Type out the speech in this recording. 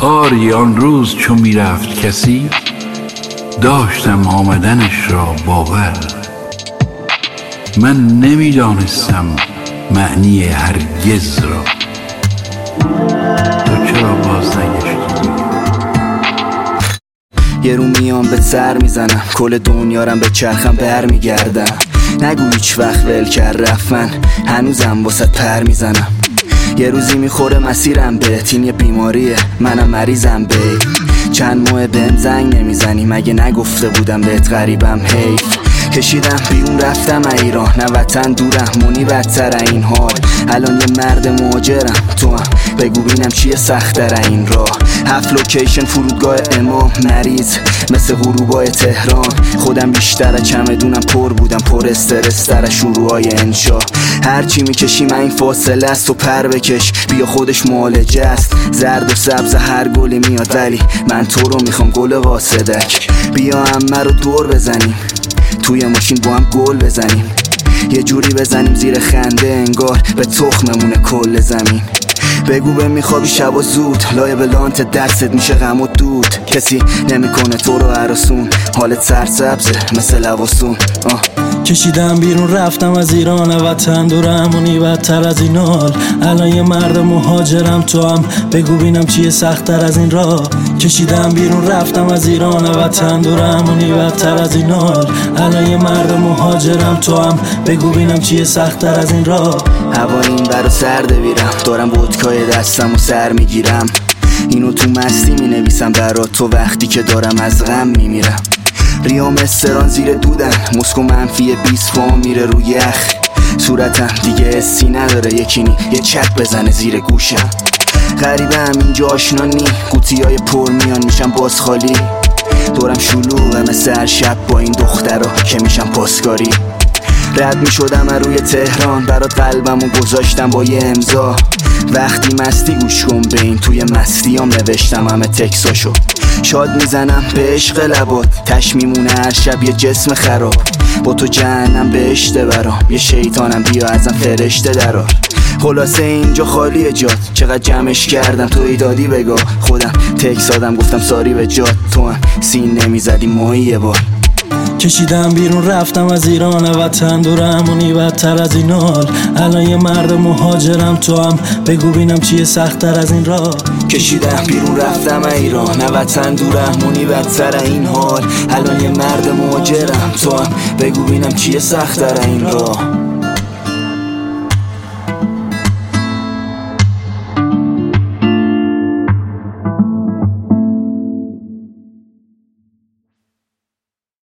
آری آن روز چو میرفت کسی، داشتم آمدنش را باور. من نمیدانستم معنی هرگز را، تو چرا باز نگشتی؟ یه رو میام به سر میزنم، کل دنیارم به چرخم بر میگردم. نگو هیچ وقت ول کرد رفت، من هنوزم واسه پر میزنم. یه روزی میخوره مسیرم بهت، این یه بیماریه منم مریضم بی. چند ماه بهم زنگ نمیزنی، مگه نگفته بودم بهت غریبم؟ حیف کشیدم بیرون رفتم ایران، نه وطن دورم مونی بدتر این حال. الان یه مرد مهاجرم، تو هم بگو بینم چیه سخت‌تر این راه. 7 لوکیشن فرودگاه امام، مریض مثل غروبای تهران. خودم بیشتر چمدونم پر بودم، پر استرس تر شروعای انشا. هرچی میکشیم این فاصله است و پر بکش، بیا خودش معالجه است. زرد و سبز هر گلی میاد، ولی من تو رو میخوام گل واسدک. بیا همه رو دور بزنیم، توی ماشین با هم گل بزنیم. یه جوری بزنیم زیر خنده انگار به تخممونه کل زمین. بگو به میخوابی شب و زود، لایه بلانت دستت میشه غم و دود. کسی نمیکنه تو رو عرسون، حالت سرسبزه مثل لواسون. کشیدم بیرون رفتم از ایران، وطن دورم اونی بدتر از این حال. الان یه مرد مهاجرم، تو هم بگو بینم چیه سخت‌تر از این راه. کشیدم بیرون رفتم از ایران، وطن دورم اونی بدتر از این حال. الان یه مرد مهاجرم، تو هم بگو بینم چیه سخت‌تر از این راه. هوا این برا سرده بیرم، دارم ودکای دستم و سر میگیرم. اینو تو مستی مینویسم برات، تو وقتی که دارم از غم میمیرم. ریام استران زیر دودن، مسکو منفی 20 پا میره روی یخ. صورتم دیگه حسی نداره، یکینی یه چک بزنه زیر گوشم. غریبه هم اینجا آشنا نی، قوطیای پر میان میشم باز خالی. دورم شلوغه مثل هر شب با این دخترا که میشم پاسکاری. رد میشدم روی تهران، برات قلبمو گذاشتم با یه امضا. وقتی مستی گوش کن به این، توی مستیام نوشتم همه تکساشو. شاد میزنم به عشق لبات، تش میمونه هر شب یه جسم خراب. با تو جهنم بهشته برام، یه شیطانم بیا ازم فرشته درار. خلاصه اینجا خالیه جات، چقدر جمعش کردم تو ایدادی بگاه. خودم تکس دادم گفتم ساری به جات، تو هم سین نمیزدی ماهی یه بار. کشیدم بیرون رفتم از ایران، وطن دورم اونی بدتر از این حال. الان یه مرد مهاجرم، تو هم بگو بینم چیه سخت‌تر از این راه. کشیدم بیرون رفتم ایران، وطن دورم اونی بدتر این حال. الان یه مرد مهاجرم، تو هم بگو بینم چیه سخت‌تر این راه.